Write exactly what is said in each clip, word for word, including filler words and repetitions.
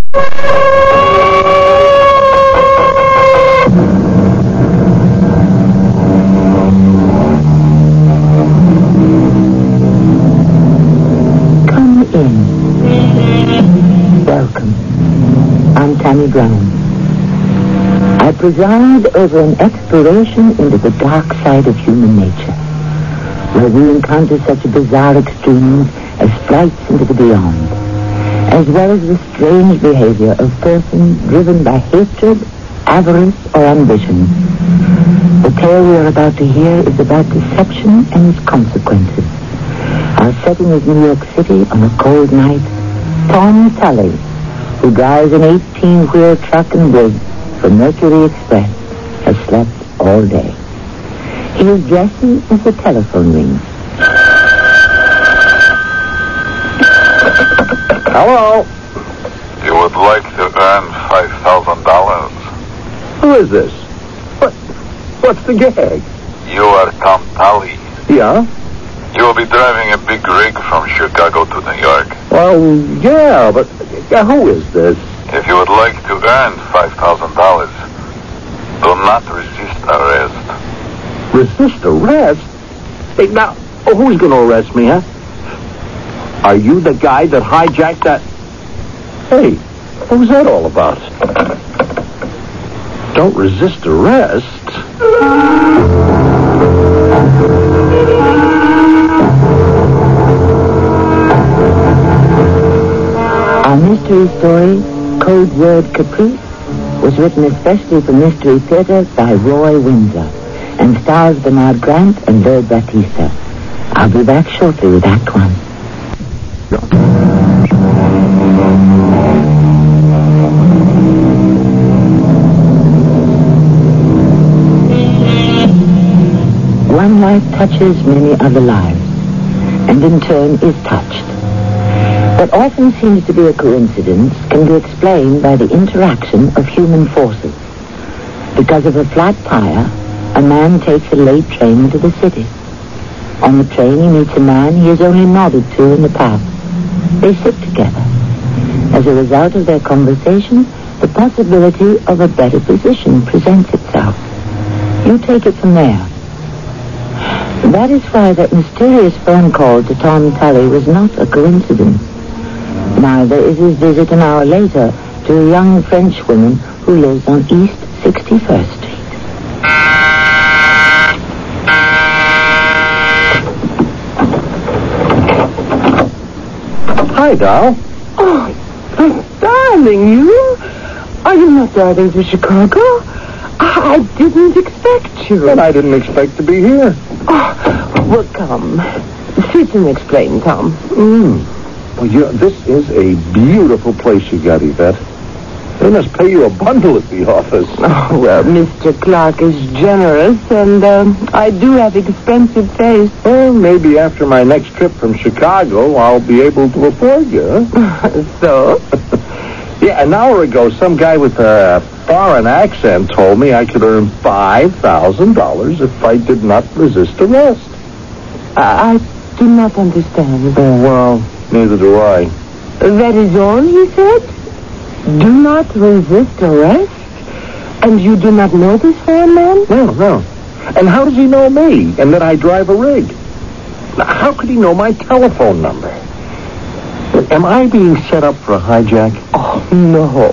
Come in. Welcome. I'm Tammy Brown. I preside over an exploration into the dark side of human nature, where we encounter such bizarre extremes as flights into the beyond, as well as the strange behavior of persons driven by hatred, avarice, or ambition. The tale we are about to hear is about deception and its consequences. Our setting is New York City on a cold night. Tom Tully, who drives an eighteen-wheel truck and rig for Mercury Express, has slept all day. He is dressing as the telephone rings. Hello? You would like to earn five thousand dollars. Who is this? What? What's the gag? You are Tom Tully. Yeah? You will be driving a big rig from Chicago to New York. Well, yeah, but uh, who is this? If you would like to earn five thousand dollars, do not resist arrest. Resist arrest? Hey, now, who's going to arrest me, huh? Are you the guy that hijacked that? Hey, what was that all about? Don't resist arrest. Our mystery story, Code Word Caprice, was written especially for Mystery Theater by Roy Windsor and stars Bernard Grant and Lloyd Battista. I'll be back shortly with Act One. One life touches many other lives, and in turn is touched. What often seems to be a coincidence can be explained by the interaction of human forces. Because of a flat tire, a man takes a late train into the city. On the train, he meets a man he has only nodded to in the past. They sit together. As a result of their conversation, the possibility of a better position presents itself. You take it from there. That is why that mysterious phone call to Tom Tully was not a coincidence. Neither is his visit an hour later to a young French woman who lives on East sixty-first Street. Hi, doll. Oh, darling, you? Are you not driving to Chicago? I didn't expect you. And I didn't expect to be here. Oh, well, come. Sit and explain, Tom. Mm. Well, you, this is a beautiful place you got, Yvette. They must pay you a bundle at the office. Oh, well, Mister Clark is generous, and uh, I do have expensive taste. Well, maybe after my next trip from Chicago, I'll be able to afford you. So? Yeah, an hour ago, some guy with a foreign accent told me I could earn five thousand dollars if I did not resist arrest. I, I do not understand. Oh, well, neither do I. That is all he said? Do not resist arrest? And you do not know this foreign man? No, no. And how does he know me and that I drive a rig? Now, how could he know my telephone number? Am I being set up for a hijack? Oh, no.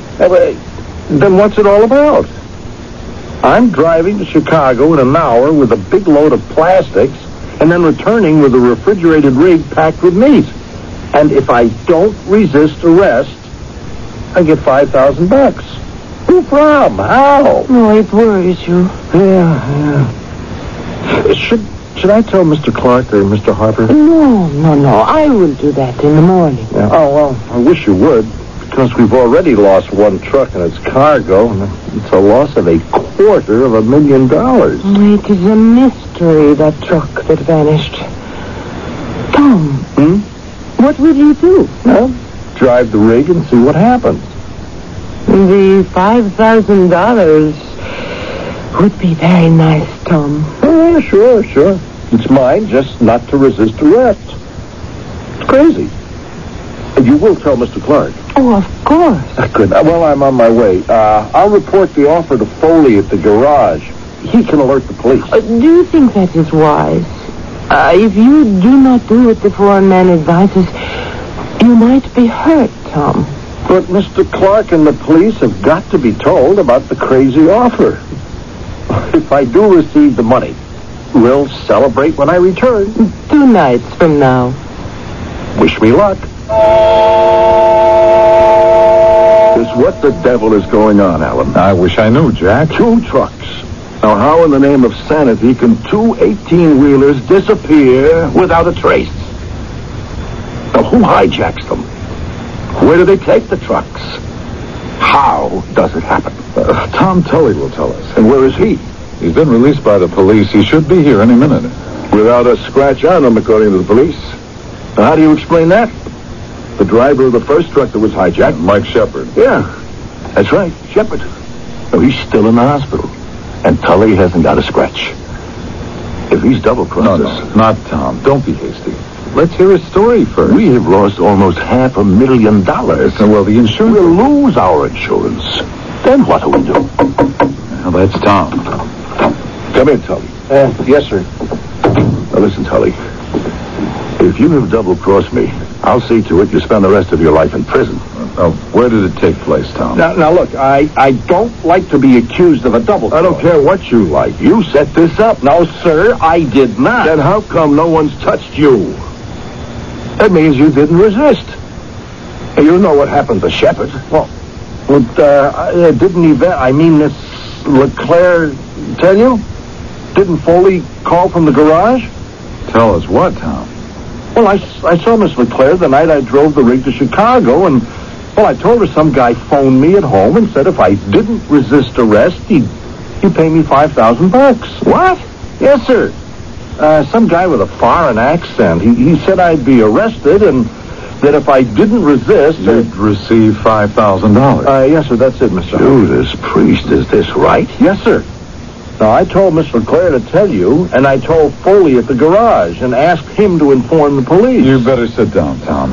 Then what's it all about? I'm driving to Chicago in an hour with a big load of plastics and then returning with a refrigerated rig packed with meat. And if I don't resist arrest, I get five thousand bucks. Who from? How? Oh, it worries you. Yeah, yeah. Should should I tell Mister Clark or Mister Harper? No, no, no. I will do that in the morning. Yeah. Oh, well, I wish you would, because we've already lost one truck and its cargo, and it's a loss of a quarter of a million dollars. It is a mystery, that truck that vanished. Tom. Hmm? What will you do? Well, drive the rig and see what happens. The five thousand dollars would be very nice, Tom. Oh, sure, sure. It's mine, just not to resist arrest. It's crazy. You will tell Mister Clark? Oh, of course. Good. Well, I'm on my way. Uh, I'll report the offer to Foley at the garage. He can alert the police. Uh, do you think that is wise? Uh, if you do not do what the foreign man advises, you might be hurt, Tom. But Mister Clark and the police have got to be told about the crazy offer. If I do receive the money, we'll celebrate when I return. Two nights from now. Wish me luck. Just what the devil is going on, Alan? I wish I knew, Jack. Two trucks. Now, how in the name of sanity can two eighteen-wheelers disappear without a trace? Now, who hijacks them? Where do they take the trucks? How does it happen? Uh, Tom Tully will tell us. And where is he? He's been released by the police. He should be here any minute. Without a scratch on him, according to the police. Now, how do you explain that? The driver of the first truck that was hijacked? Mike Shepard. Yeah, that's right, Shepard. Oh, he's still in the hospital. And Tully hasn't got a scratch. If he's double-crossed No, us... no, not Tom. Don't be hasty. Let's hear his story first. We have lost almost half a million dollars. Well, the insurance... We'll lose our insurance. Then what do we do? Well, that's Tom. Come in, Tully. Uh, yes, sir. Now, listen, Tully. If you have double-crossed me, I'll see to it you spend the rest of your life in prison. Uh, where did it take place, Tom? Now, now look, I, I don't like to be accused of a double cross. I don't care what you like. You set this up. No, sir, I did not. Then how come no one's touched you? That means you didn't resist. And you know what happened to Shepard. Well, but, uh, didn't Yvette, I mean, this LeClaire tell you? Didn't Foley call from the garage? Tell us what, Tom? Well, I, I saw Miss LeClaire the night I drove the rig to Chicago, and, well, I told her some guy phoned me at home and said if I didn't resist arrest, he'd, he'd pay me five thousand bucks. What? Yes, sir. Uh, some guy with a foreign accent. He, he said I'd be arrested and that if I didn't resist... You'd uh, receive five thousand dollars. Uh, yes, sir, that's it, Mister Judas Priest, is this right? Yes, sir. Now, I told Miss LeClaire to tell you, and I told Foley at the garage and asked him to inform the police. You better sit down, Tom.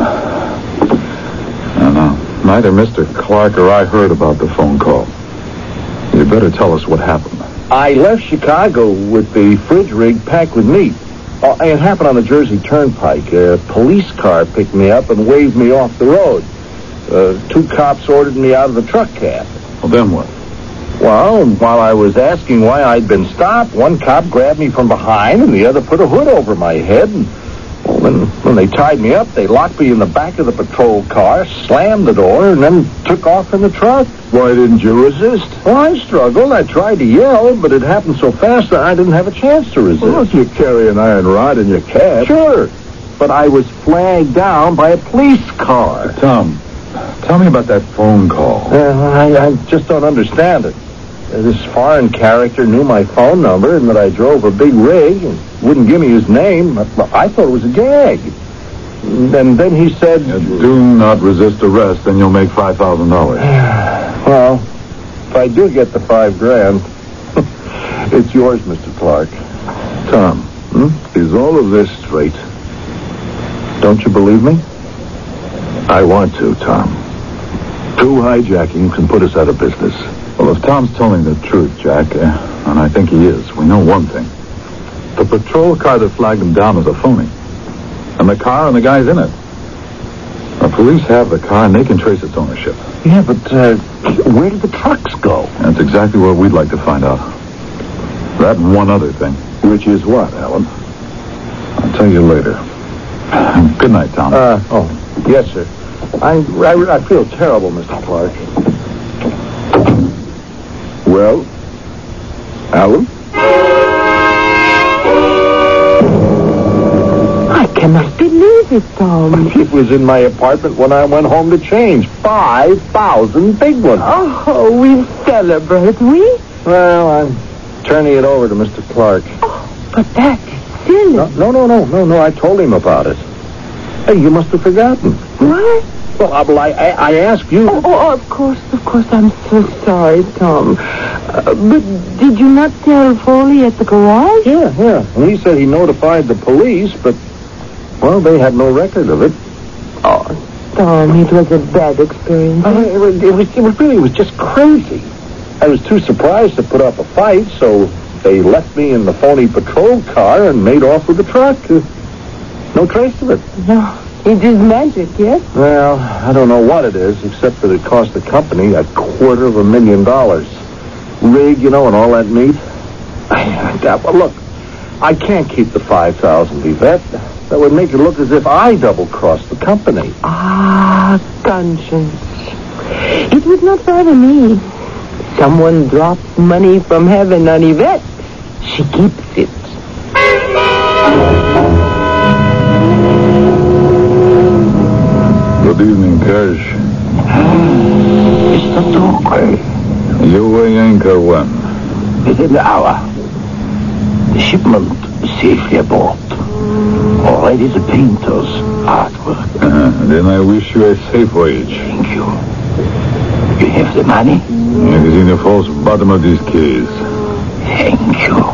No, no. Neither Mister Clark or I heard about the phone call. You better tell us what happened. I left Chicago with the fridge rig packed with meat. Uh, it happened on the Jersey Turnpike. A police car picked me up and waved me off the road. Uh, two cops ordered me out of the truck cab. Well, then what? Well, while I was asking why I'd been stopped, one cop grabbed me from behind and the other put a hood over my head. And well, when, when they tied me up, they locked me in the back of the patrol car, slammed the door, and then took off in the truck. Why didn't you resist? Well, I struggled. I tried to yell, but it happened so fast that I didn't have a chance to resist. Well, if you carry an iron rod in your cab... Sure, but I was flagged down by a police car. Tom, tell me about that phone call. Uh, I, I just don't understand it. Uh, this foreign character knew my phone number and that I drove a big rig and wouldn't give me his name. I, I thought it was a gag. And then he said... Uh, do not resist arrest, and you'll make five thousand dollars. Well, if I do get the five grand, it's yours, Mister Clark. Tom, hmm? Is all of this straight? Don't you believe me? I want to, Tom. Two hijackings can put us out of business. Well, if Tom's telling the truth, Jack, uh, and I think he is, we know one thing. The patrol car that flagged him down was a phony. And the car and the guys in it. The police have the car and they can trace its ownership. Yeah, but uh, where did the trucks go? That's exactly what we'd like to find out. That and one other thing. Which is what, Alan? I'll tell you later. Good night, Tom. Uh, oh, yes, sir. I, I, I feel terrible, Mister Clark. Well, Alan? I cannot believe it, Tom. It was in my apartment when I went home to change. Five thousand big ones. Oh, we celebrate, we? Well, I'm turning it over to Mister Clark. Oh, but that's silly. No, no, no, no, no, no. I told him about it. Hey, you must have forgotten. What? Well, I, I, I asked you. Oh, oh, of course, of course. I'm so sorry, Tom. Uh, but did you not tell Foley at the garage? Yeah, yeah. And he said he notified the police, but, well, they had no record of it. Oh, Tom, it was a bad experience. Uh, it, was, it, was, it was really, it was just crazy. I was too surprised to put up a fight, so they left me in the phony patrol car and made off with the truck. Uh, no trace of it. No, it is magic, yes? Well, I don't know what it is, except that it cost the company a quarter of a million dollars. Rig, you know, and all that meat. I, I, well, look, I can't keep the five thousand, Yvette. That would make it look as if I double-crossed the company. Ah, conscience. It would not bother me. Someone drops money from heaven on Yvette. She keeps it. Good evening, Cash. Mister Torquay, You weigh anchor when? within an hour. The shipment safely aboard. Already the painter's artwork. Uh, then I wish you a safe voyage. Thank you. You have the money? It is in the false bottom of this case. Thank you.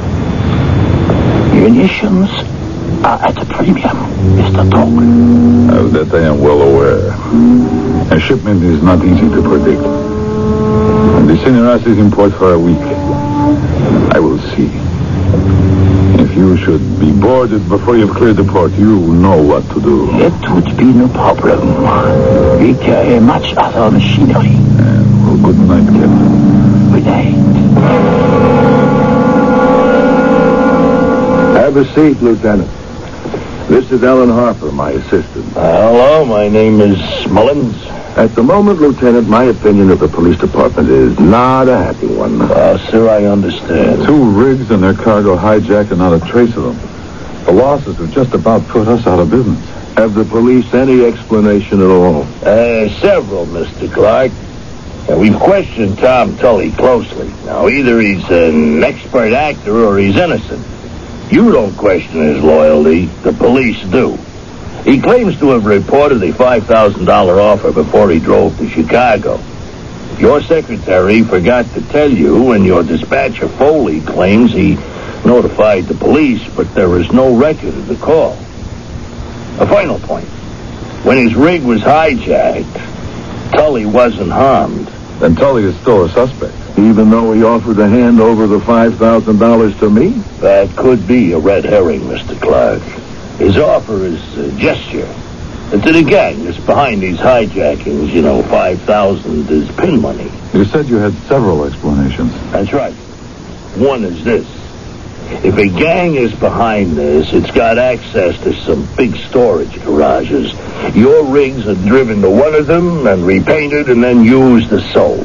Munitions are at a premium, Mister Torquay. Of that I am well aware. A shipment is not easy to predict. And the Señoras is in port for a week. I will see. If you should be boarded before you've cleared the port, you know what to do. It would be no problem. We carry much other machinery. Uh, well, good night, Captain. Good night. Have a seat, Lieutenant. This is Ellen Harper, my assistant. Hello, my name is Mullins. At the moment, Lieutenant, my opinion of the police department is not a happy one. Uh, sir, I understand. Two rigs and their cargo hijacked and not a trace of them. The losses have just about put us out of business. Have the police any explanation at all? Uh, several, Mister Clark. Uh, we've questioned Tom Tully closely. Now, either he's an expert actor or he's innocent. You don't question his loyalty. The police do. He claims to have reported a five thousand dollars offer before he drove to Chicago. Your secretary forgot to tell you, and your dispatcher Foley claims he notified the police, but there is no record of the call. A final point. When his rig was hijacked, Tully wasn't harmed. Then Tully is still a suspect. Even though he offered to hand over the five thousand dollars to me? That could be a red herring, Mister Clark. His offer is a gesture. And to the gang that's behind these hijackings, you know, five thousand is pin money. You said you had several explanations. That's right. One is this. If a gang is behind this, it's got access to some big storage garages. Your rigs are driven to one of them and repainted and then used or sold.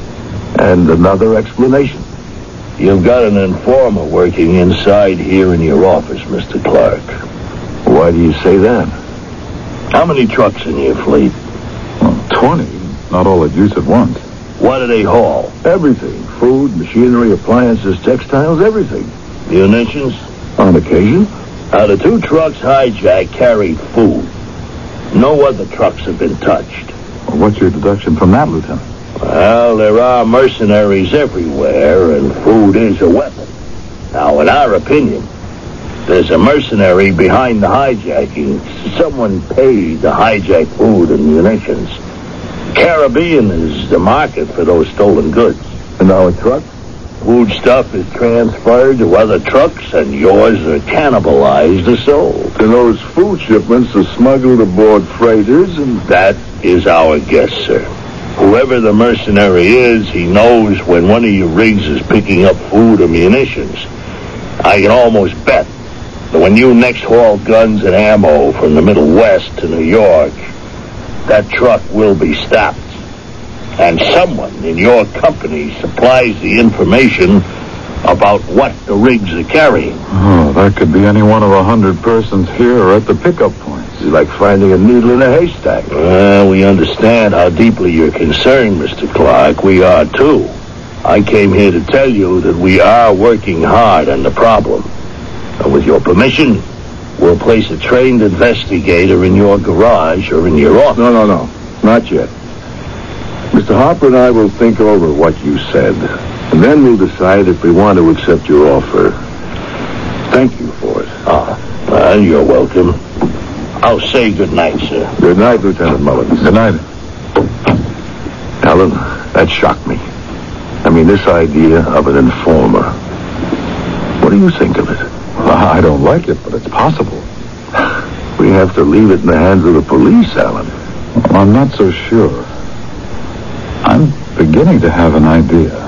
And another explanation? You've got an informer working inside here in your office, Mister Clark. Why do you say that? How many trucks in your fleet? Well, twenty. Not all at use at once. What do they haul? Everything. Food, machinery, appliances, textiles, everything. Munitions? On occasion? Now, the two trucks hijacked carried food. No other trucks have been touched. Well, what's your deduction from that, Lieutenant? Well, there are mercenaries everywhere, and food is a weapon. Now, in our opinion, there's a mercenary behind the hijacking. Someone paid to hijack food and munitions. Caribbean is the market for those stolen goods. And our truck? Food stuff is transferred to other trucks, and yours are cannibalized or sold. And those food shipments are smuggled aboard freighters, and That is our guess, sir. Whoever the mercenary is, he knows when one of your rigs is picking up food or munitions. I can almost bet that when you next haul guns and ammo from the Middle West to New York, that truck will be stopped. And someone in your company supplies the information about what the rigs are carrying. Oh, that could be any one of a hundred persons here or at the pickup points. it's like finding a needle in a haystack. Well, we understand how deeply you're concerned, Mister Clark. We are, too. I came here to tell you that we are working hard on the problem. And with your permission, we'll place a trained investigator in your garage or in your office. No, no, no. Not yet. Mister Harper and I will think over what you said, and then we'll decide if we want to accept your offer. Thank you for it. Ah, well, you're welcome. I'll say good night, sir. Good night, Lieutenant Mullins. Good night. Alan, that shocked me. I mean, this idea of an informer. What do you think of it? Well, I don't like it, but it's possible. We have to leave it in the hands of the police, Alan. Well, I'm not so sure. I'm beginning to have an idea.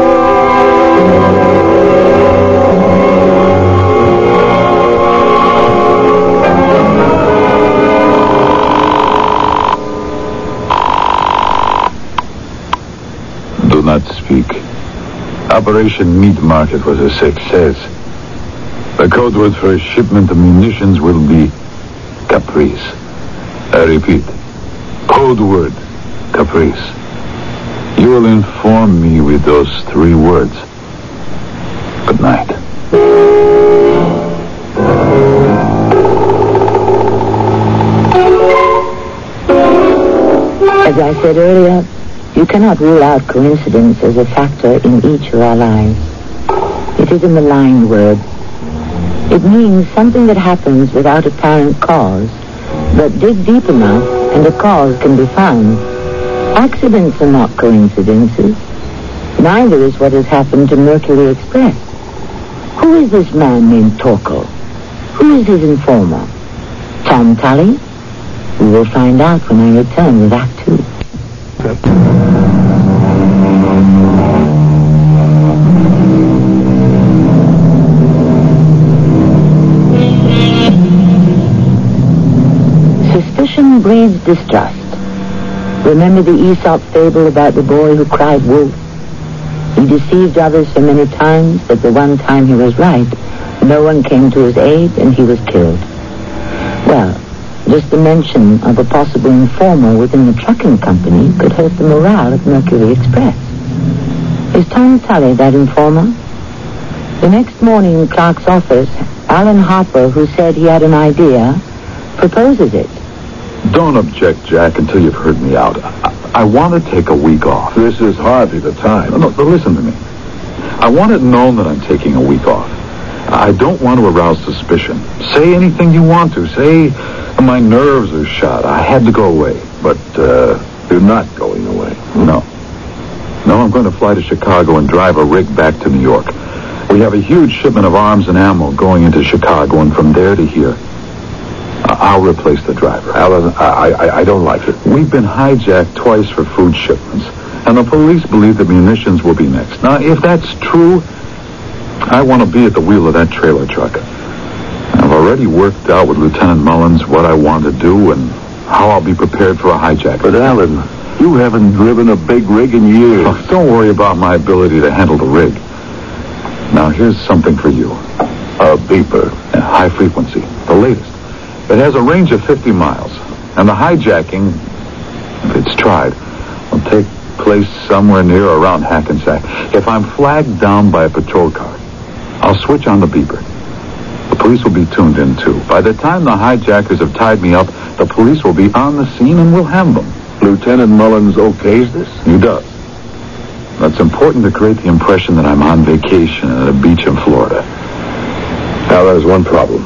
Do not speak. Operation Meat Market was a success. The code word for a shipment of munitions will be Caprice. I repeat, code word, Caprice. You will inform me with those three words. Good night. As I said earlier, you cannot rule out coincidence as a factor in each of our lives. It is a malign word. It means something that happens without apparent cause, but dig deep enough and a cause can be found. Accidents are not coincidences. Neither is what has happened to Mercury Express. Who is this man named Torkel? Who is his informer? Tom Tully? We will find out when I return with Act Two. Suspicion breeds distrust. Remember the Aesop fable about the boy who cried wolf? He deceived others so many times that the one time he was right, no one came to his aid and he was killed. Well, just the mention of a possible informer within the trucking company could hurt the morale at Mercury Express. Is Tom Tully that informer? The next morning in Clark's office, Alan Harper, who said he had an idea, proposes it. Don't object, Jack, until you've heard me out. I, I want to take a week off. This is hardly the time. No, no, but listen to me. I want it known that I'm taking a week off. I don't want to arouse suspicion. Say anything you want to. Say my nerves are shot. I had to go away. But, uh, you're not going away. No. No, I'm going to fly to Chicago and drive a rig back to New York. We have a huge shipment of arms and ammo going into Chicago, and from there to here. I'll replace the driver. Alan, I, I, I don't like it. We've been hijacked twice for food shipments, and the police believe that munitions will be next. Now, if that's true, I want to be at the wheel of that trailer truck. I've already worked out with Lieutenant Mullins what I want to do and how I'll be prepared for a hijack. But, Alan, you haven't driven a big rig in years. Oh, don't worry about my ability to handle the rig. Now, here's something for you. A beeper. A high frequency, the latest. It has a range of fifty miles, and the hijacking, if it's tried, will take place somewhere near or around Hackensack. If I'm flagged down by a patrol car, I'll switch on the beeper. The police will be tuned in, too. By the time the hijackers have tied me up, the police will be on the scene and we'll have them. Lieutenant Mullins okays this? He does. That's important to create the impression that I'm on vacation at a beach in Florida. Now, there's one problem.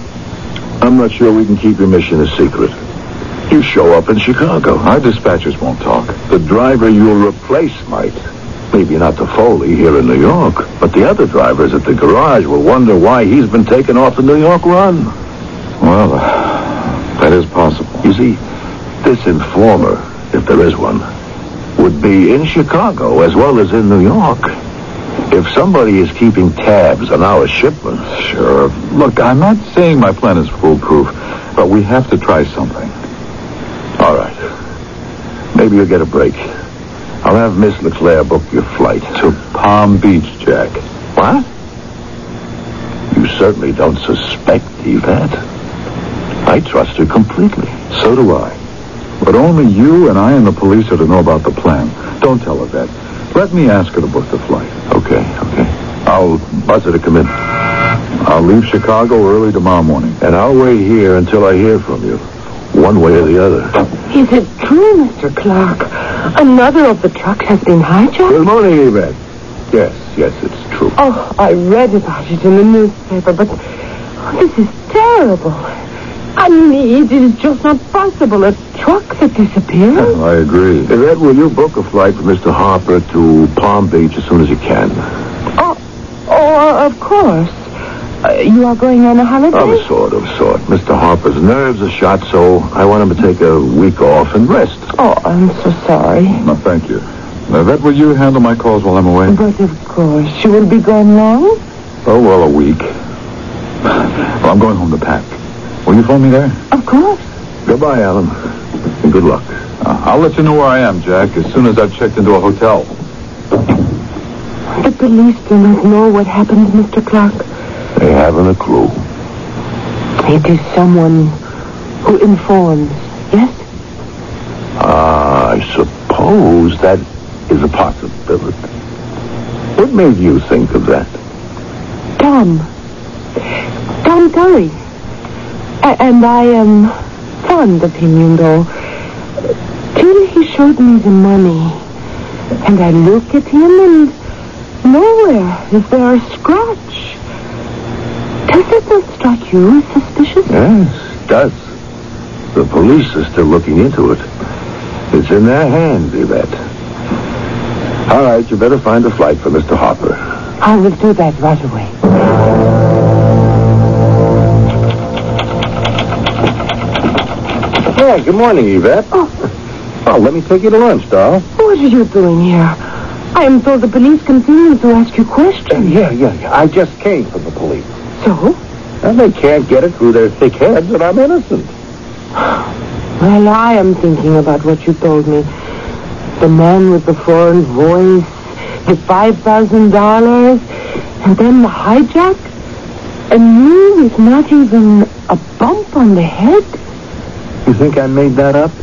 I'm not sure we can keep your mission a secret. You show up in Chicago. Our dispatchers won't talk. The driver you'll replace might. Maybe not the Foley here in New York, but the other drivers at the garage will wonder why he's been taken off the New York run. Well, uh, that is possible. You see, this informer, if there is one, would be in Chicago as well as in New York. If somebody is keeping tabs on our shipments... Sure. Look, I'm not saying my plan is foolproof, but we have to try something. All right. Maybe you'll get a break. I'll have Miss LeClaire book your flight. To Palm Beach, Jack. What? You certainly don't suspect Yvette. I trust her completely. So do I. But only you and I and the police are to know about the plan. Don't tell her that. Let me ask her to book the flight. Okay, okay. I'll buzz her to come in. I'll leave Chicago early tomorrow morning. And I'll wait here until I hear from you. One way or the other. Is it true, Mister Clark? Another of the trucks has been hijacked? Good morning, Yvette. Yes, yes, it's true. Oh, I read about it in the newspaper, but oh, this is terrible. I mean, it is just not possible. A truck that disappeared. I agree. Yvette, will you book a flight for Mister Harper to Palm Beach as soon as you can? Oh, oh, of course. Uh, you are going on a holiday? Of a sort, of sort. Mister Harper's nerves are shot, so I want him to take a week off and rest. Oh, I'm so sorry. No, thank you. Yvette, will you handle my calls while I'm away? But of course. You will be gone long? Oh, well, a week. Well, I'm going home to pack. Will you phone me there? Of course. Goodbye, Alan. And good luck. Uh, I'll let you know where I am, Jack, as soon as I've checked into a hotel. The police do not know what happened, Mister Clark. They haven't a clue. It is someone who informs, yes? Uh, I suppose that is a possibility. What made you think of that? Tom. Tom Tully. A- and I am fond of him, you know. Till he showed me the money. And I look at him and nowhere is there a scratch. Does that not strike you as suspicious? Yes, it does. The police are still looking into it. It's in their hands, Yvette. All right, you better find a flight for Mister Harper. I will do that right away. Yeah, good morning, Yvette. Oh. Oh, let me take you to lunch, doll. What are you doing here? I am told the police continue to ask you questions. Yeah, yeah, yeah. I just came from the police. So? And they can't get it through their thick heads that I'm innocent. Well, I am thinking about what you told me. The man with the foreign voice, the five thousand dollars, and then the hijack. And you with not even a bump on the head? You think I made that up?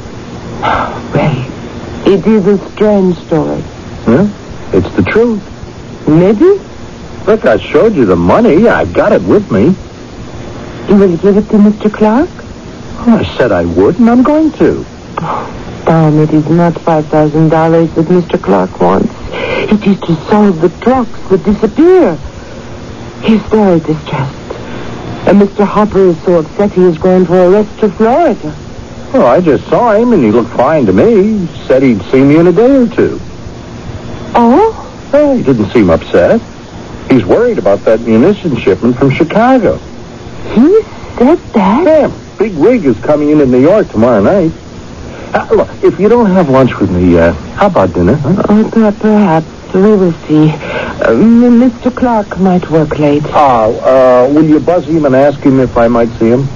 Well, it is a strange story. Huh? It's the truth. Maybe? Look, I showed you the money. I've got it with me. You will give it to Mister Clark? Well, I said I would, and I'm going to. Oh, Tom, it is not five thousand dollars that Mister Clark wants. It is to solve the trucks that disappear. He's very distressed. And Mister Harper is so upset he is going for a rest to Florida. Well, I just saw him, and he looked fine to me. He said he'd see me in a day or two. Oh? Well, he didn't seem upset. He's worried about that munition shipment from Chicago. He said that? Damn, big rig is coming in in New York tomorrow night. Uh, look, if you don't have lunch with me, uh, how about dinner? Huh? Oh, per- perhaps. We will see. Uh, Mister Clark might work late. Oh, uh, will you buzz him and ask him if I might see him?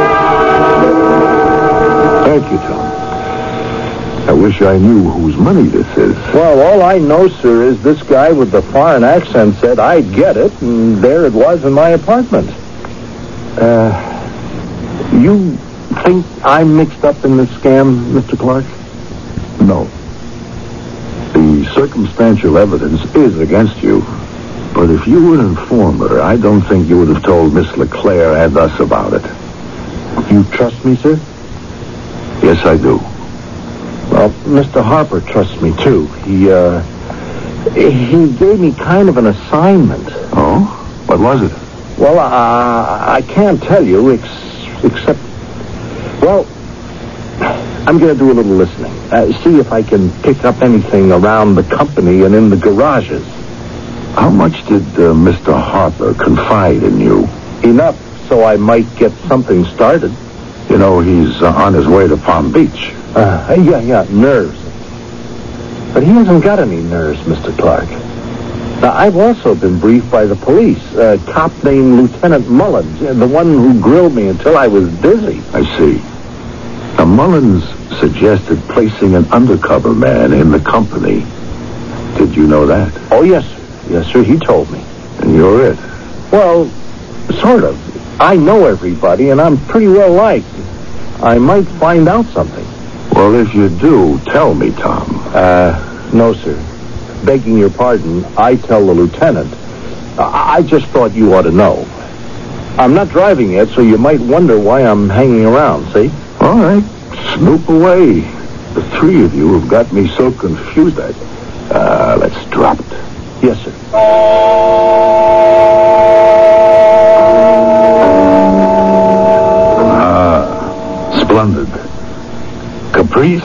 Thank you, Tom. I wish I knew whose money this is. Well, all I know, sir, is this guy with the foreign accent said I'd get it, and there it was in my apartment. Uh, you think I'm mixed up in this scam, Mister Clark? No. The circumstantial evidence is against you. But if you were an informer, I don't think you would have told Miss LeClaire and us about it. You trust me, sir? Yes, I do. Well, Mister Harper trusts me, too. He, uh... He gave me kind of an assignment. Oh? What was it? Well, uh, I can't tell you, ex- except... Well, I'm going to do a little listening. Uh, see if I can pick up anything around the company and in the garages. How much did uh, Mister Harper confide in you? Enough so I might get something started. You know, he's uh, on his way to Palm Beach. Uh, yeah, yeah, nerves. But he hasn't got any nerves, Mister Clark. Now, I've also been briefed by the police. A cop named Lieutenant Mullins, the one who grilled me until I was dizzy. I see. Now, Mullins suggested placing an undercover man in the company. Did you know that? Oh, yes, sir. Yes, sir, he told me. And you're it? Well, sort of. I know everybody, and I'm pretty well liked. I might find out something. Well, if you do, tell me, Tom. Uh, no, sir. Begging your pardon, I tell the lieutenant. I, I just thought you ought to know. I'm not driving yet, so you might wonder why I'm hanging around, see? All right. Snoop away. The three of you have got me so confused that... Uh, let's drop it. Yes, sir.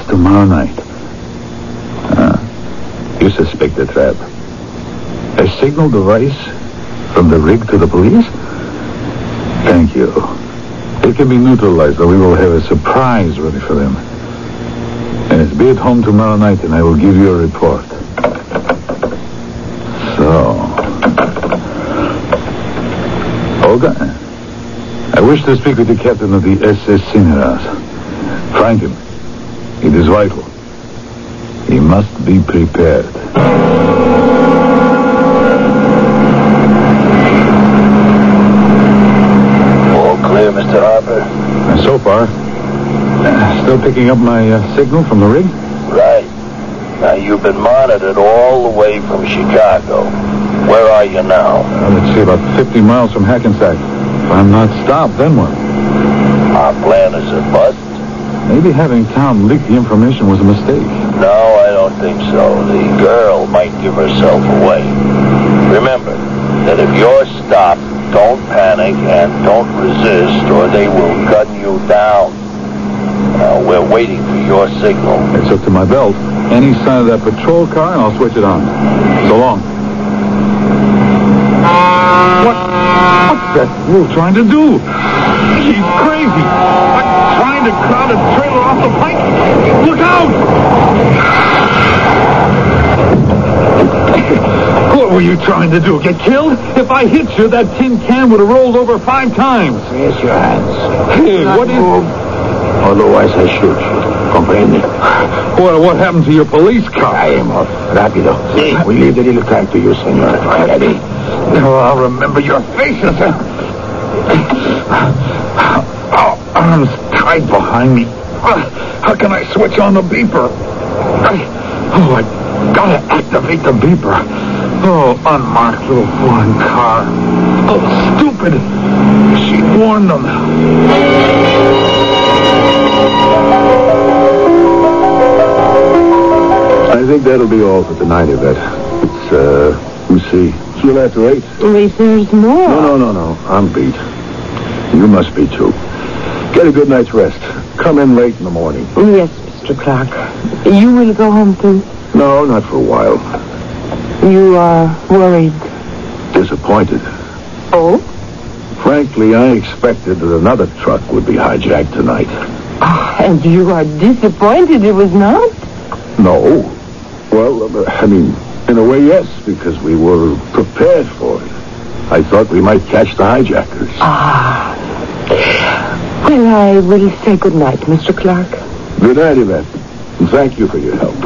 tomorrow night. Ah, you suspect a trap. A signal device from the rig to the police? Thank you. It can be neutralized, or we will have a surprise ready for them. Yes, be at home tomorrow night, and I will give you a report. So... Olga, I wish to speak with the captain of the S S Sinharas. Find him. It is vital. He must be prepared. All clear, Mister Harper? And so far, uh, still picking up my uh, signal from the rig? Right. Now, you've been monitored all the way from Chicago. Where are you now? Uh, let's see, about fifty miles from Hackensack. If I'm not stopped, then what? Our plan is a bust? Maybe having Tom leak the information was a mistake. No, I don't think so. The girl might give herself away. Remember that if you're stopped, don't panic and don't resist, or they will gun you down. Now, we're waiting for your signal. It's up to my belt. Any sign of that patrol car, and I'll switch it on. So long. What? What's that fool trying to do? She's crazy. Like trying to crowd a trailer off the pike. Look out! What were you trying to do? Get killed? If I hit you, that tin can would have rolled over five times. Raise your hands. Hey, what is... Otherwise, I shoot you. Comprende? What, what happened to your police car? Caemos. Rápido. Sí. We leave the little time to you, senor. Ready? Oh, I'll remember your faces. Oh, arms tied behind me. How can I switch on the beeper? Oh, I gotta activate the beeper. Oh, unmarked little foreign car. Oh, stupid. She warned them. I think that'll be all for tonight, Yvette. It's, uh, we see. You'll have to wait. Wait, there's more. No, no, no, no. I'm beat. You must be, too. Get a good night's rest. Come in late in the morning. Yes, Mister Clark. You will go home, too? No, not for a while. You are worried. Disappointed. Oh? Frankly, I expected that another truck would be hijacked tonight. Oh, and you are disappointed it was not? No. Well, uh, I mean... in a way, yes, because we were prepared for it. I thought we might catch the hijackers. Ah. Well, I will say good night, Mister Clark. Good night, Yvette. And thank you for your help.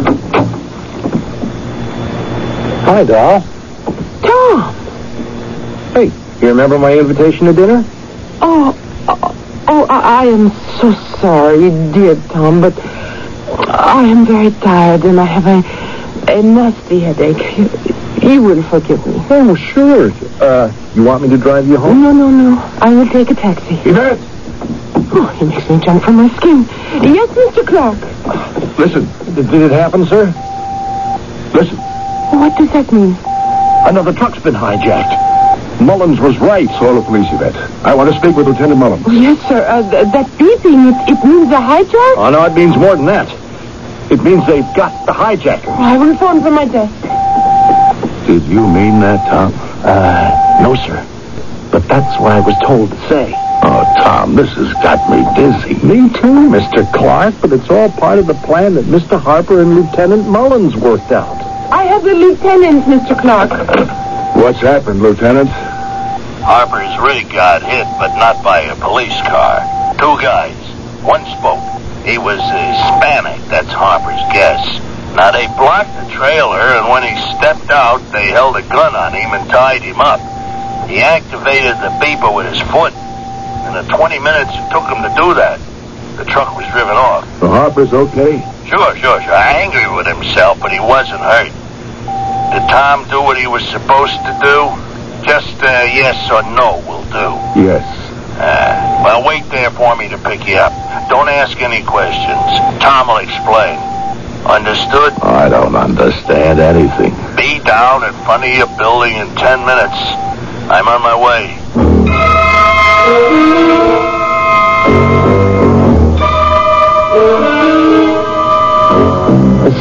Hi, doll. Tom! Hey, you remember my invitation to dinner? Oh, oh, oh I, I am so sorry, dear Tom, but I am very tired and I have a... a nasty headache. You, you will forgive me. Oh, sure. Uh, you want me to drive you home? No, no, no. I will take a taxi. Yvette! Oh, he makes me jump from my skin. Yes, Mister Clark. Listen, did, did it happen, sir? Listen. What does that mean? Another truck's been hijacked. Mullins was right. Call the police, Yvette. I want to speak with Lieutenant Mullins. Oh, yes, sir. Uh, th- that beeping, it, it means a hijack? Oh, no, it means more than that. It means they've got the hijacker. I will phone from my desk. Did you mean that, Tom? Uh, no, sir. But that's what I was told to say. Oh, Tom, this has got me dizzy. Me too, Mister Clark, but it's all part of the plan that Mister Harper and Lieutenant Mullins worked out. I have the lieutenant, Mister Clark. What's happened, Lieutenant? Harper's rig got hit, but not by a police car. Two guys. One spoke. He was Hispanic, that's Harper's guess. Now, they blocked the trailer, and when he stepped out, they held a gun on him and tied him up. He activated the beeper with his foot. In the twenty minutes it took him to do that, the truck was driven off. So Harper's okay? Sure, sure, sure. Angry with himself, but he wasn't hurt. Did Tom do what he was supposed to do? Just uh, yes or no will do. Yes. Uh, well, wait there for me to pick you up. Don't ask any questions. Tom will explain. Understood? I don't understand anything. Be down in front of your building in ten minutes. I'm on my way.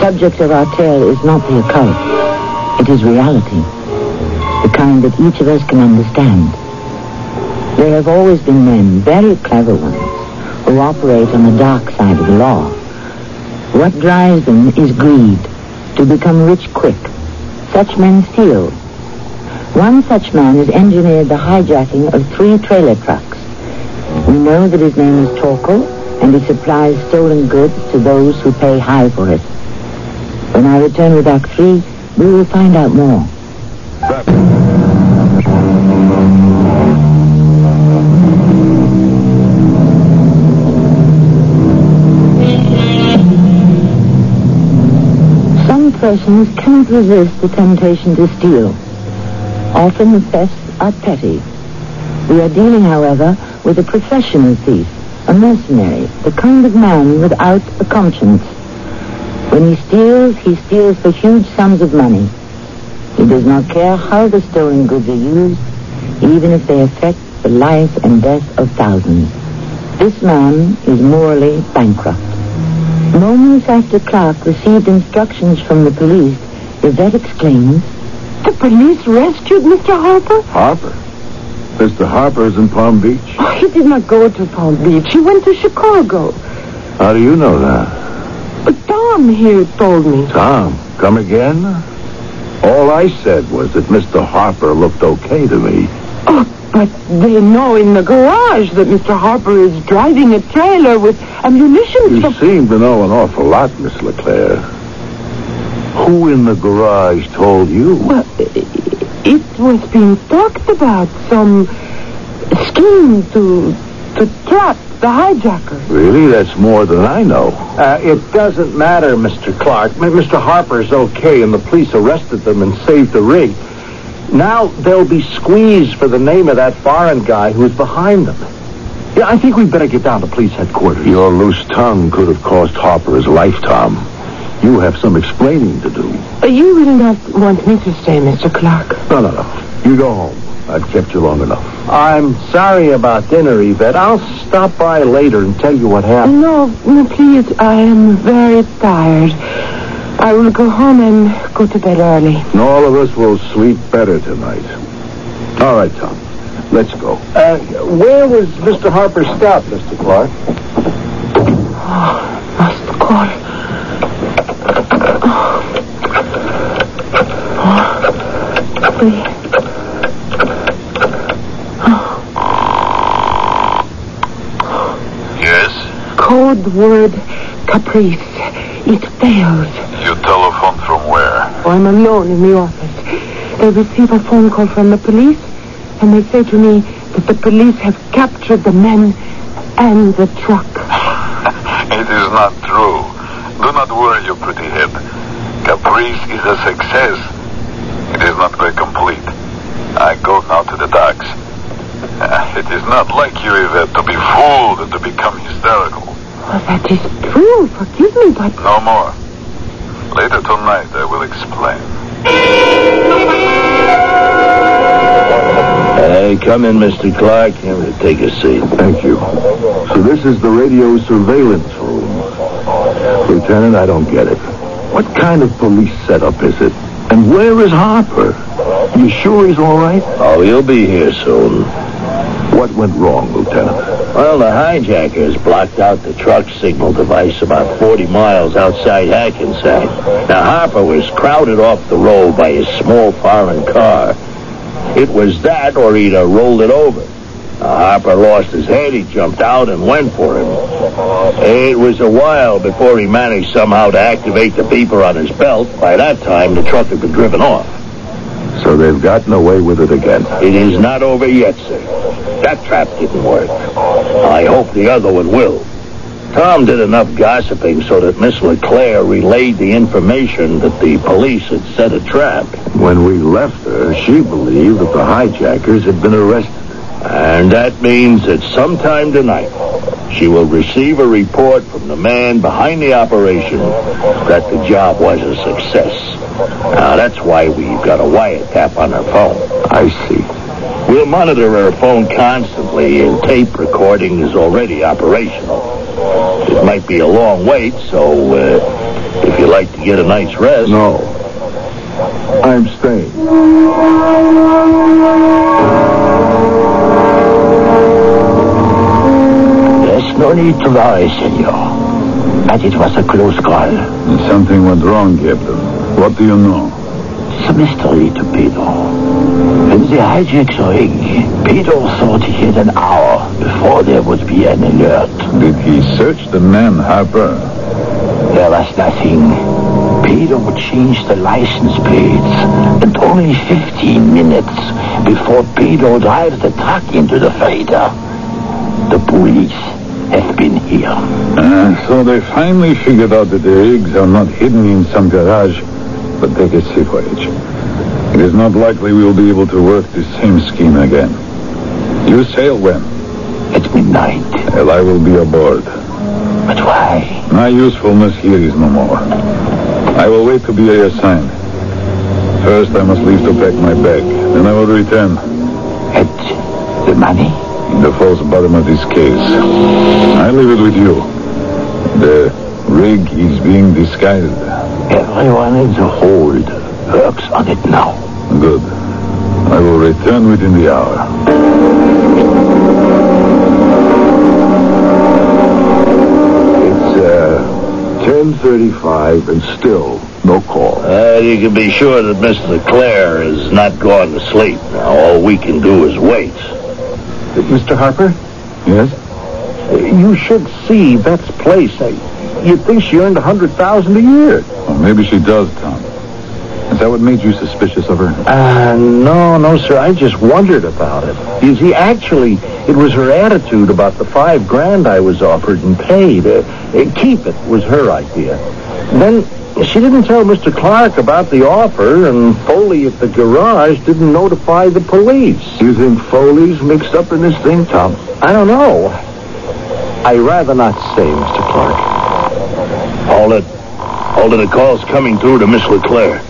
subject of our tale is not the occult. It is reality, the kind that each of us can understand. There have always been men, very clever ones, who operate on the dark side of the law. What drives them is greed, to become rich quick. Such men steal. One such man has engineered the hijacking of three trailer trucks. We know that his name is Torkel, and he supplies stolen goods to those who pay high for it. When I return with Act Three, we will find out more. Some persons cannot resist the temptation to steal. Often the thefts are petty. We are dealing, however, with a professional thief, a mercenary, the kind of man without a conscience. When he steals, he steals for huge sums of money. He does not care how the stolen goods are used, even if they affect the life and death of thousands. This man is morally bankrupt. Moments after Clark received instructions from the police, Yvette exclaims, "The police rescued Mister Harper?" Harper? Mister Harper is in Palm Beach? Oh, he did not go to Palm Beach. He went to Chicago. How do you know that? But Tom here told me. Tom, come again? All I said was that Mister Harper looked okay to me. Oh, but they know in the garage that Mister Harper is driving a trailer with ammunition. You from... seem to know an awful lot, Miss LeClaire. Who in the garage told you? Well, it was being talked about. Some scheme to to trap the hijackers. Really? That's more than I know. Uh, it doesn't matter, Mister Clark. M- Mister Harper's okay, and the police arrested them and saved the rig. Now they'll be squeezed for the name of that foreign guy who's behind them. Yeah, I think we'd better get down to police headquarters. Your loose tongue could have cost Harper his life, Tom. You have some explaining to do. Uh, you will not want me to stay, Mister Clark. No, no, no. You go home. I've kept you long enough. I'm sorry about dinner, Yvette. I'll stop by later and tell you what happened. No, no, please. I am very tired. I will go home and go to bed early. And all of us will sleep better tonight. All right, Tom. Let's go. Uh, where was Mister Harper stop, Mister Clark? Oh, must call. Oh, please. Code word Caprice. It fails. You telephone from where? Oh, I'm alone in the office. They receive a phone call from the police, and they say to me that the police have captured the men and the truck. It is not true. Do not worry, you pretty head. Caprice is a success. It is not very complete. I go now to the docks. Uh, it is not like you, Yvette, to be fooled and to become hysterical. Well, that is true. Forgive me, but... No more. Later tonight, I will explain. Hey, come in, Mister Clark. Here, take a seat. Thank you. So this is the radio surveillance room. Lieutenant, I don't get it. What kind of police setup is it? And where is Harper? You sure he's all right? Oh, he'll be here soon. What went wrong, Lieutenant? Well, the hijackers blocked out the truck signal device about forty miles outside Hackensack. Now, Harper was crowded off the road by a small foreign car. It was that, or he'd have rolled it over. Now, Harper lost his head. He jumped out and went for him. It was a while before he managed somehow to activate the beeper on his belt. By that time, the truck had been driven off. So they've gotten away with it again. It is not over yet, sir. That trap didn't work. I hope the other one will. Tom did enough gossiping so that Miss LeClaire relayed the information that the police had set a trap. When we left her, she believed that the hijackers had been arrested. And that means that sometime tonight, she will receive a report from the man behind the operation that the job was a success. Now, that's why we've got a wiretap on her phone. I see. We'll monitor her phone constantly, and tape recording is already operational. It might be a long wait, so uh, if if you like to get a night's rest. No. I'm staying. There's no need to worry, senor. But it was a close call. Something went wrong, Captain. What do you know? It's a mystery to Pedro. When they hijacked the rig, Pedro thought he had an hour before there would be an alert. Did he search the man, Harper? There was nothing. Pedro would change the license plates, and only fifteen minutes before Pedro drives the truck into the freighter, the police have been here. Uh, so they finally figured out that the rigs are not hidden in some garage, but they get sea footage. It is not likely we will be able to work the same scheme again. You sail when? At midnight. Well, I will be aboard. But why? My usefulness here is no more. I will wait to be reassigned. First, I must leave to pack my bag. Then I will return. And the money? In the false bottom of this case. I leave it with you. The rig is being disguised. Everyone in the hold works on it now. Good. I will return within the hour. It's, uh, ten thirty-five and still no call. Uh, you can be sure that Mister Leclerc is not gone to sleep now. All we can do is wait. Mister Harper? Yes? You should see Beth's place. You'd think she earned a hundred thousand a year. Well, maybe she does, Tom. Is that what made you suspicious of her? Uh, no, no, sir. I just wondered about it. You see, actually, it was her attitude about the five grand I was offered and paid. Uh, uh, keep it was her idea. Then she didn't tell Mister Clark about the offer, and Foley at the garage didn't notify the police. You think Foley's mixed up in this thing, Tom? I don't know. I'd rather not say, Mister Clark. Hold it. Hold it. The call's coming through to Miss Leclerc.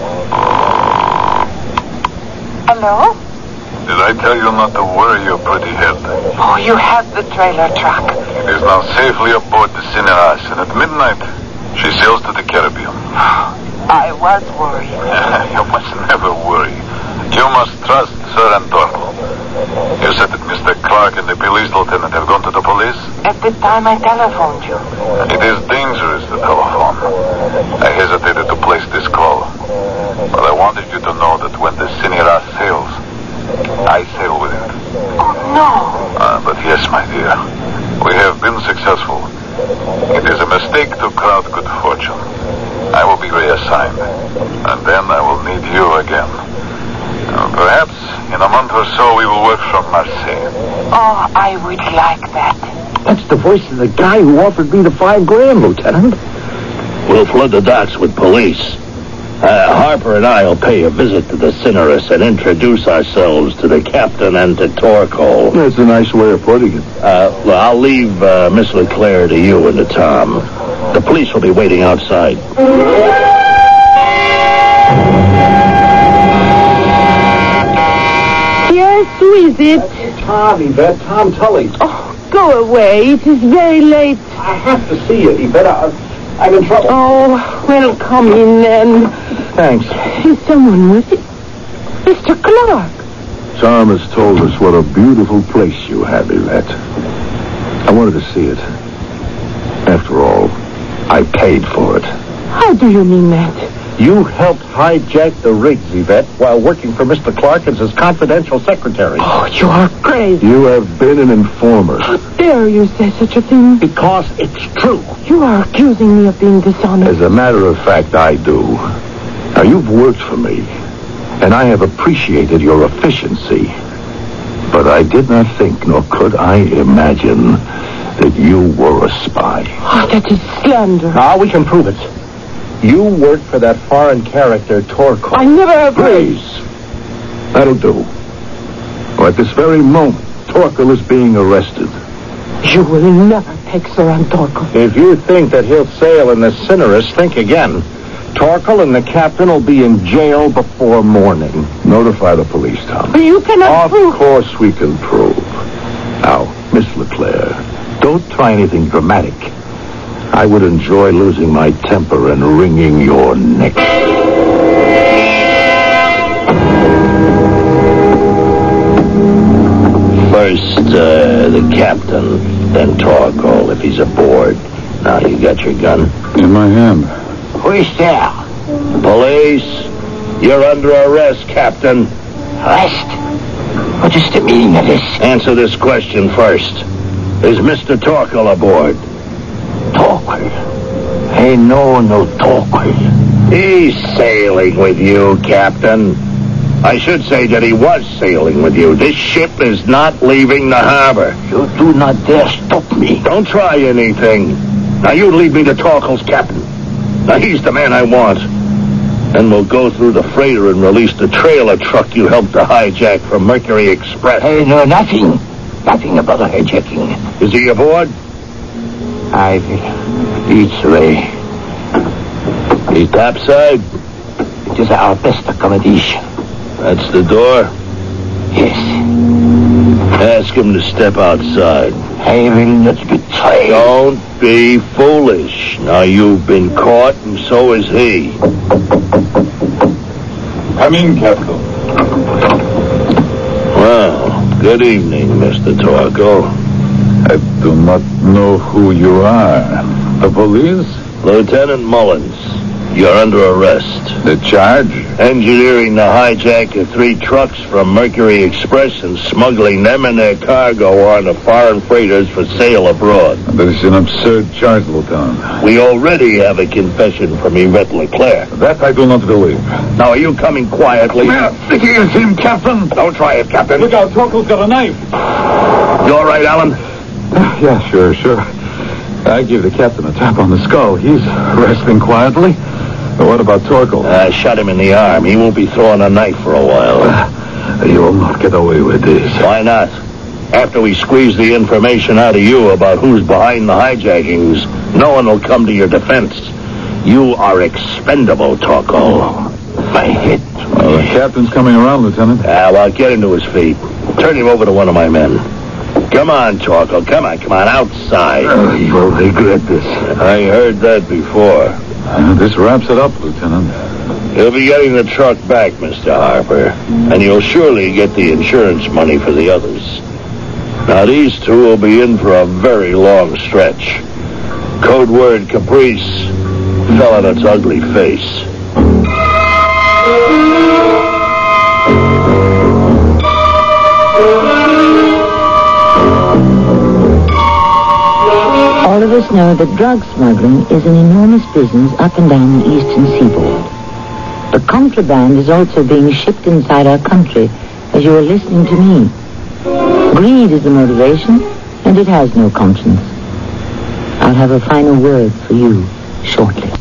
Hello? Did I tell you not to worry your pretty head? Oh, you have the trailer truck. It is now safely aboard the Cineras, and at midnight, she sails to the Caribbean. I was worried. You must never worry. You must trust Sir Antorco. You said that Mister Clark and the police lieutenant have gone to the police? At the time I telephoned you. It is dangerous, the telephone. I hesitated to place this call. But I wanted you to know that when the Cineras sails, I sail with it. Oh, no. Uh, but yes, my dear, we have been successful. It is a mistake to crowd good fortune. I will be reassigned, and then I will need you again. Uh, perhaps in a month or so we will work from Marseille. Oh, I would like that. That's the voice of the guy who offered me the five grand, Lieutenant. We'll flood the docks with police. Uh, Harper and I will pay a visit to the Cineras and introduce ourselves to the captain and to Torco. That's a nice way of putting it. Uh, well, I'll leave uh, Miss Leclerc to you and to Tom. The police will be waiting outside. Yes, who is it? Tom, Yvette. Tom Tully. Oh, go away. It is very late. I have to see you, Yvette. I, I'm in trouble. Oh, well, come in then. Thanks. Is someone with you? Mister Clark. Tom has told us what a beautiful place you have, Yvette. I wanted to see it. After all, I paid for it. How do you mean that? You helped hijack the rigs, Yvette, while working for Mister Clark as his confidential secretary. Oh, you are crazy. You have been an informer. How dare you say such a thing? Because it's true. You are accusing me of being dishonest. As a matter of fact, I do. Now, you've worked for me, and I have appreciated your efficiency. But I did not think, nor could I imagine, that you were a spy. Oh, that is slander. Now, we can prove it. You worked for that foreign character, Torco. I never... Please. That'll do. Well, at this very moment, Torco is being arrested. You will never take Sir Antorco. If you think that he'll sail in the Cineras, think again. Torkel and the captain will be in jail before morning. Notify the police, Tom. But you cannot Of prove... course we can prove. Now, Miss Leclerc, don't try anything dramatic. I would enjoy losing my temper and wringing your neck. First, uh, the captain, then Torkel, if he's aboard. Now, you got your gun? In my hand. Who's there? Police. You're under arrest, Captain. Arrest? What is the meaning of this? Answer this question first. Is Mister Torkel aboard? Torkel? I know no Torkel. He's sailing with you, Captain. I should say that he was sailing with you. This ship is not leaving the harbor. You do not dare stop me. Don't try anything. Now, you lead me to Torkel's captain. Now, he's the man I want. Then we'll go through the freighter and release the trailer truck you helped to hijack from Mercury Express. I know nothing. Nothing about the hijacking. Is he aboard? I will lead the way. He's topside? It is our best accommodation. That's the door? Yes. Ask him to step outside. I will not betray. Don't be foolish. Now, you've been caught, and so is he. Come in, Captain. Well, good evening, Mister Torkel. I do not know who you are. The police? Lieutenant Mullins, you're under arrest. The charge? Engineering the hijack of three trucks from Mercury Express and smuggling them and their cargo onto foreign freighters for sale abroad. That is an absurd charge, Lieutenant. We already have a confession from Yvette Leclerc. That I do not believe. Now, are you coming quietly? Well, thinking it's him, Captain. Don't try it, Captain. Look out, Torkel's got a knife. You all right, Alan? Yeah, sure, sure. I give the captain a tap on the skull. He's resting quietly. But what about Torkel? I shot him in the arm. He won't be throwing a knife for a while. Uh, you will not get away with this. Why not? After we squeeze the information out of you about who's behind the hijackings, no one will come to your defense. You are expendable, Torkel. My head. Well, the captain's coming around, Lieutenant. Ah, well, get him to his feet. Turn him over to one of my men. Come on, Torkel. Come on, come on, outside. Oh, you will regret this. I heard that before. Uh, this wraps it up, Lieutenant. You'll be getting the truck back, Mister Harper. And you'll surely get the insurance money for the others. Now, these two will be in for a very long stretch. Code word Caprice fell on its ugly face. All of us know that drug smuggling is an enormous business up and down the eastern seaboard. The contraband is also being shipped inside our country, as you are listening to me. Greed is the motivation, and it has no conscience. I'll have a final word for you shortly.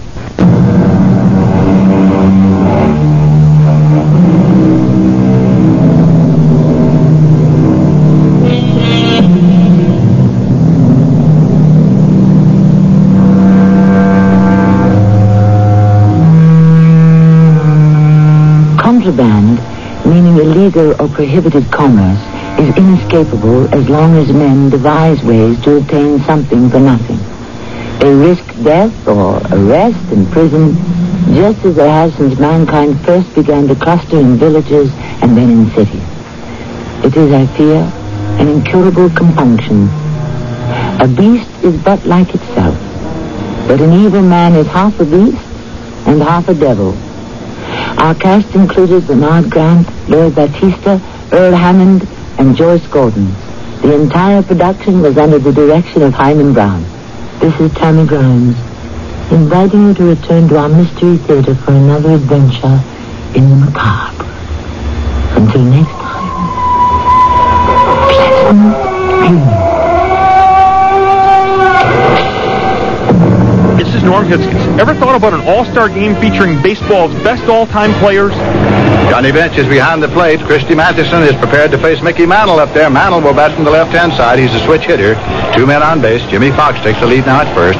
Contraband, meaning illegal or prohibited commerce, is inescapable as long as men devise ways to obtain something for nothing. They risk death or arrest and prison, just as they have since mankind first began to cluster in villages and then in cities. It is, I fear, an incurable compunction. A beast is but like itself, but an evil man is half a beast and half a devil. Our cast included Bernard Grant, Lloyd Battista, Earl Hammond, and Joyce Gordon. The entire production was under the direction of Hyman Brown. This is Tammy Grimes, inviting you to return to our Mystery Theater for another adventure in the macabre. Until next time, pleasant dreams. This is Norm Hitzkes. Ever thought about an all-star game featuring baseball's best all-time players? Johnny Bench is behind the plate. Christy Matheson is prepared to face Mickey Mantle up there. Mantle will bat from the left-hand side. He's a switch hitter. Two men on base. Jimmy Fox takes the lead now at first.